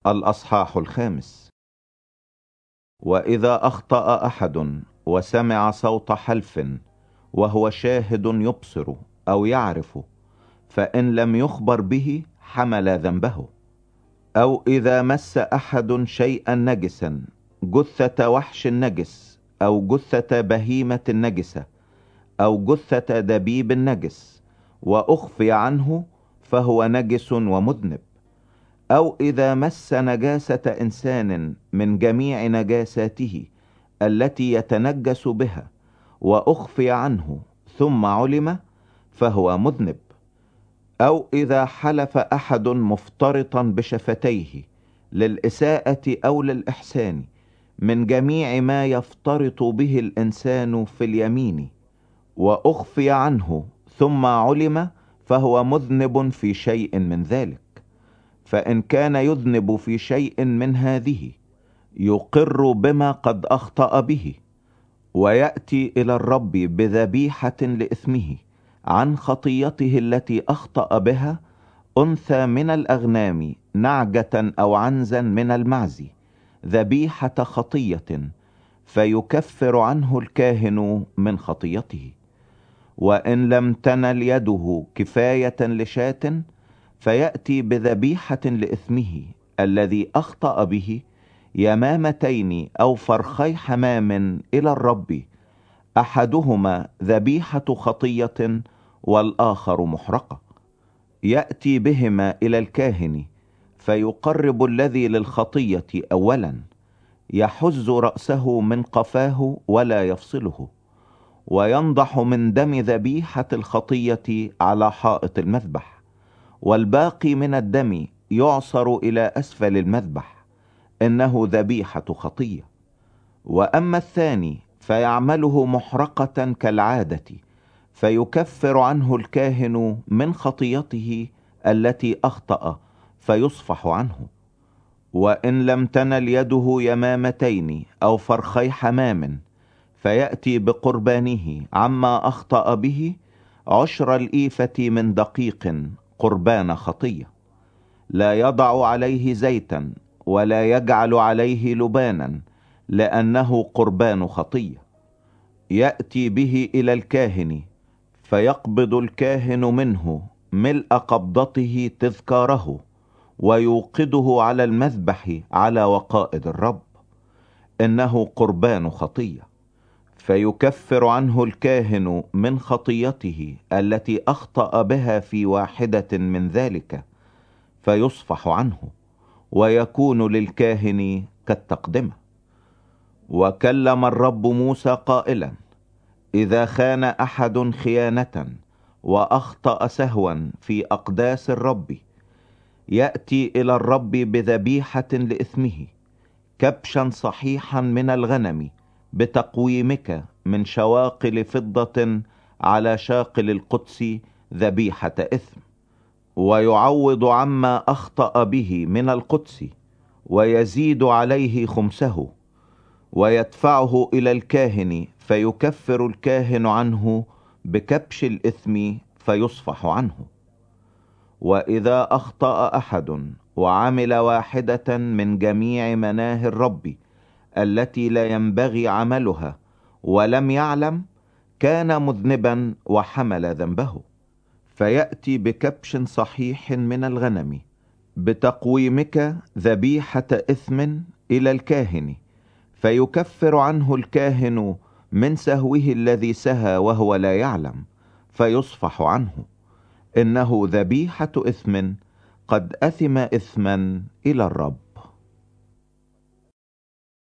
الأصحاح 5. وإذا أخطأ أحد وسمع صوت حلف وهو شاهد يبصر أو يعرف، فإن لم يخبر به حمل ذنبه. أو إذا مس أحد شيئا نجسا، جثة وحش نجس أو جثة بهيمة نجسة أو جثة دبيب نجس، وأخفي عنه، فهو نجس ومذنب. أو إذا مس نجاسة إنسان من جميع نجاساته التي يتنجس بها وأخفي عنه ثم علم، فهو مذنب. أو إذا حلف أحد مفترطا بشفتيه للإساءة أو للإحسان من جميع ما يفترط به الإنسان في اليمين وأخفي عنه ثم علم، فهو مذنب في شيء من ذلك. فإن كان يذنب في شيء من هذه، يقر بما قد أخطأ به، ويأتي إلى الرب بذبيحة لإثمه عن خطيته التي أخطأ بها، أنثى من الأغنام، نعجة أو عنزا من المعز، ذبيحة خطية، فيكفر عنه الكاهن من خطيته. وإن لم تنل يده كفاية لشاة، فيأتي بذبيحة لإثمه الذي أخطأ به، يمامتين أو فرخي حمام إلى الرب، أحدهما ذبيحة خطية والآخر محرقة. يأتي بهما إلى الكاهن، فيقرب الذي للخطية أولا، يحز رأسه من قفاه ولا يفصله، وينضح من دم ذبيحة الخطية على حائط المذبح، والباقي من الدم يعصر إلى أسفل المذبح، إنه ذبيحة خطية. وأما الثاني فيعمله محرقة كالعادة، فيكفر عنه الكاهن من خطيته التي أخطأ، فيصفح عنه. وإن لم تنل يده يمامتين أو فرخي حمام، فيأتي بقربانه عما أخطأ به 10 الإيفة من دقيق قربان خطية، لا يضع عليه زيتا ولا يجعل عليه لبانا، لأنه قربان خطية. يأتي به إلى الكاهن، فيقبض الكاهن منه ملء قبضته تذكاره، ويوقده على المذبح على وقائد الرب، إنه قربان خطية. فيكفر عنه الكاهن من خطيته التي أخطأ بها في واحدة من ذلك، فيصفح عنه، ويكون للكاهن كالتقدمة. وكلم الرب موسى قائلا: إذا خان أحد خيانة وأخطأ سهوا في أقداس الرب، يأتي إلى الرب بذبيحة لإثمه، كبشا صحيحا من الغنم بتقويمك من شواقل فضة على شاقل القدس، ذبيحة إثم. ويعوض عما أخطأ به من القدس، ويزيد عليه خمسه، ويدفعه إلى الكاهن، فيكفر الكاهن عنه بكبش الإثم، فيصفح عنه. وإذا أخطأ أحد وعمل واحدة من جميع مناهي الرب التي لا ينبغي عملها ولم يعلم، كان مذنبا وحمل ذنبه. فيأتي بكبش صحيح من الغنم بتقويمك ذبيحة إثم إلى الكاهن، فيكفر عنه الكاهن من سهوه الذي سهى وهو لا يعلم، فيصفح عنه، إنه ذبيحة إثم قد أثم إثما إلى الرب.